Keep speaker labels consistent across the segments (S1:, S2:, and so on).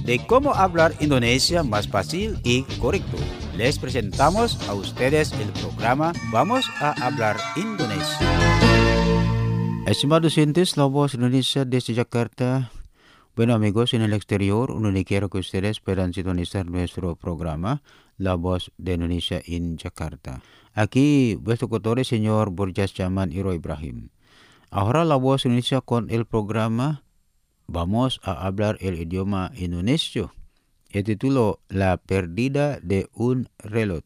S1: de cómo hablar Indonesia más fácil y correcto. Les presentamos a ustedes el programa Vamos a hablar Indonesia. Estimados oyentes, la voz Indonesia desde Jakarta. Bueno amigos, en el exterior, quiero que ustedes puedan sintonizar nuestro programa La Voz de Indonesia en Jakarta. Aquí, vuestro tutor, señor Borjas Jaman Iro Ibrahim. Ahora la Voz Indonesia con el programa Vamos a hablar el idioma indonesio. El título La pérdida de un reloj.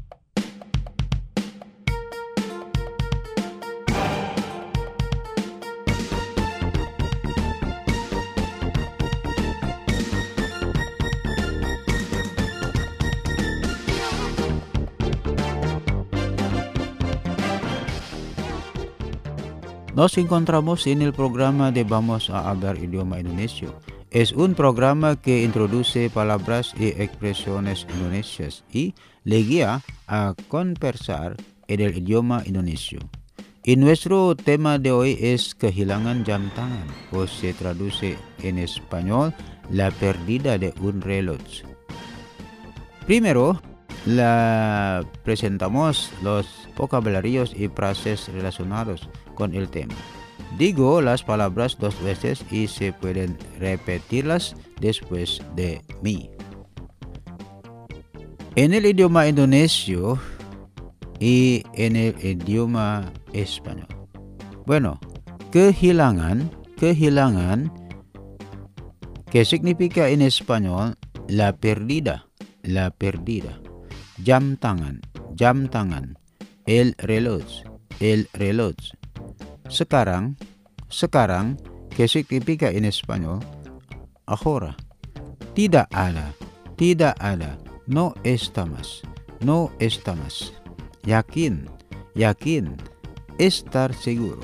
S1: Nos encontramos en el programa de Vamos a hablar idioma indonesio. Es un programa que introduce palabras y expresiones indonesias y le guía a conversar en el idioma indonesio. Y nuestro tema de hoy es kehilangan jam tangan, o se traduce en español la pérdida de un reloj. Primero, la presentamos los vocabularios y frases relacionados con el tema. Digo las palabras dos veces y se pueden repetirlas después de mí. En el idioma indonesio y en el idioma español. Bueno, kehilangan, ¿qué significa en español? La pérdida. Jam tangan, el reloj. Sekarang, ¿qué significa en español? Ahora. Tidak ada, no está más. Yakin, estar seguro.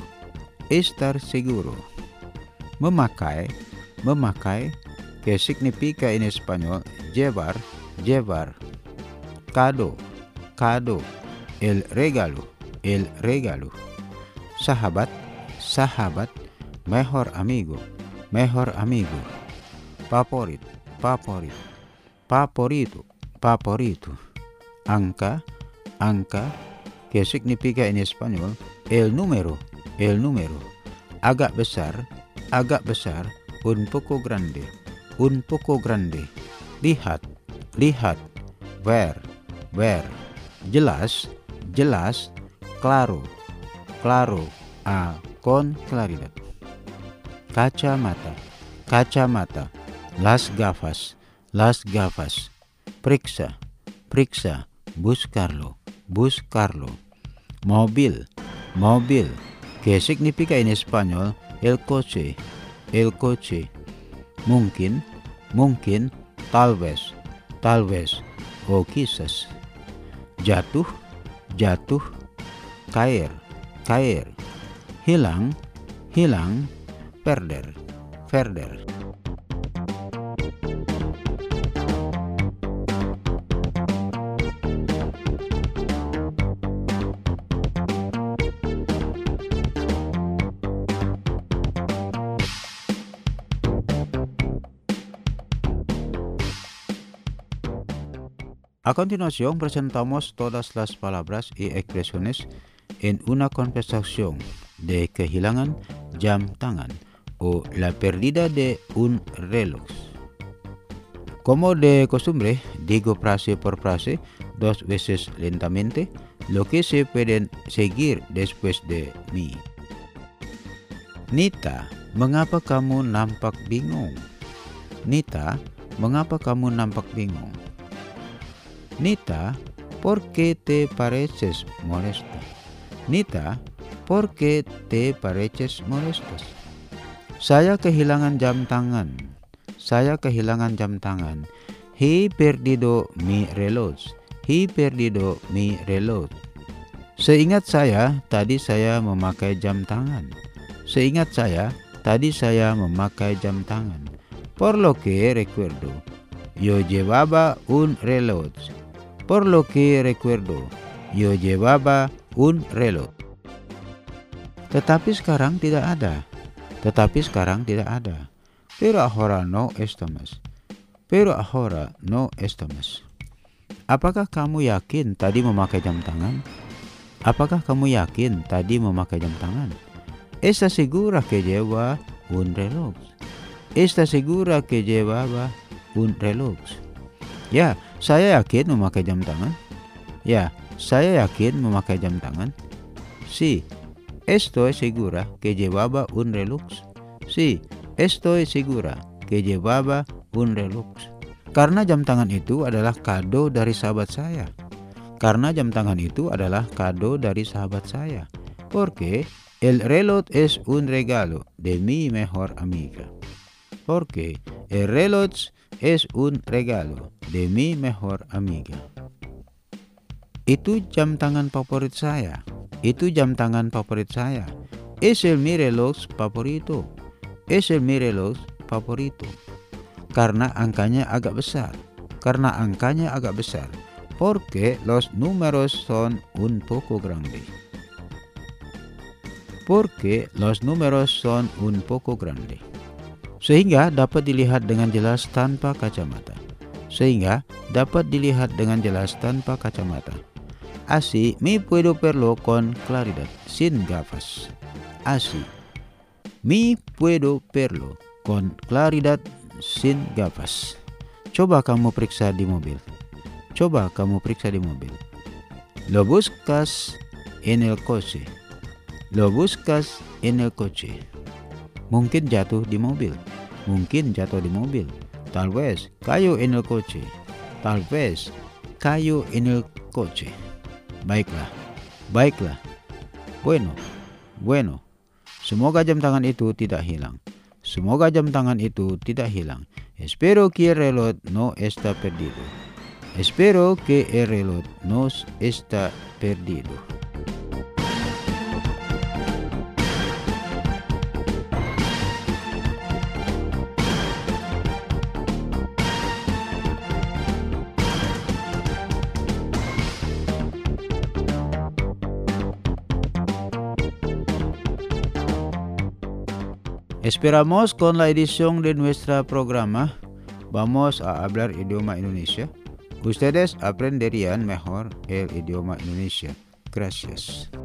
S1: Memakai, ¿qué significa en español? Llevar. Kado, el regalo. Sahabat, mejor amigo. Favorito. Angka, ¿qué significa en español? El número. Agak besar, un poco grande. Lihat, ver. Jelas, claro, con claridad. Kacamata, las gafas. Periksa, buscarlo. Mobil, ¿qué significa en español? El coche. Mungkin, tal vez, o quizás. Jatuh, caer. Hilang, perder. A continuación presentamos todas las palabras y expresiones en una conversación de kehilangan jam tangan o la pérdida de un reloj. Como de costumbre, digo frase por frase dos veces lentamente, lo que se pueden seguir después de mí. Nita, mengapa kamu nampak bingung? Nita, ¿por qué te pareces molesta? Nita, ¿por qué te pareces molesta? Saya kehilangan jam tangan. He perdido mi reloj. Seingat saya, tadi saya memakai jam tangan. Por lo que recuerdo, yo llevaba un reloj. Tetapi sekarang tidak ada. Pero ahora no está más. Pero ahora no estamos. Apakah kamu yakin tadi memakai jam tangan? Apakah kamu yakin tadi memakai jam tangan? ¿Estás segura que lleva un reloj? ¿Estás segura que llevaba un reloj? Ya, saya yakin memakai jam tangan. Ya, saya yakin memakai jam tangan. Sí, estoy segura que llevaba un reloj. Sí, estoy segura que llevaba un reloj. Karena jam tangan itu adalah kado dari sahabat saya. Karena jam tangan itu adalah kado dari sahabat saya. Porque el reloj es un regalo de mi mejor amiga. Porque el reloj es un regalo de mi mejor amiga. Itu jam tangan favorit saya. Itu jam tangan favorit saya. Es el mi reloj favorito. Es el mi reloj favorito. Karena angkanya agak besar. Karena angkanya agak besar. Porque los números son un poco grande. Porque los números son un poco grande. Sehingga dapat dilihat dengan jelas tanpa kacamata. Sehingga dapat dilihat dengan jelas tanpa kacamata. Así me puedo verlo con claridad sin gafas. Así me puedo verlo con claridad sin gafas. Coba kamu periksa di mobil. Coba kamu periksa di mobil. Lo buscas en el coche. Lo buscas en el coche. Mungkin jatuh di mobil. Mungkin jatuh di mobil. Tal vez cayó en el coche. Tal vez cayó en el coche. Baiklah. Baiklah. Bueno. Semoga jam tangan itu tidak hilang. Semoga jam tangan itu tidak hilang. Espero que el reloj no está perdido. Espero que el reloj no está perdido. Esperamos con la edición de nuestro programa vamos a hablar idioma Indonesia. Ustedes aprenderían mejor el idioma Indonesia. Gracias.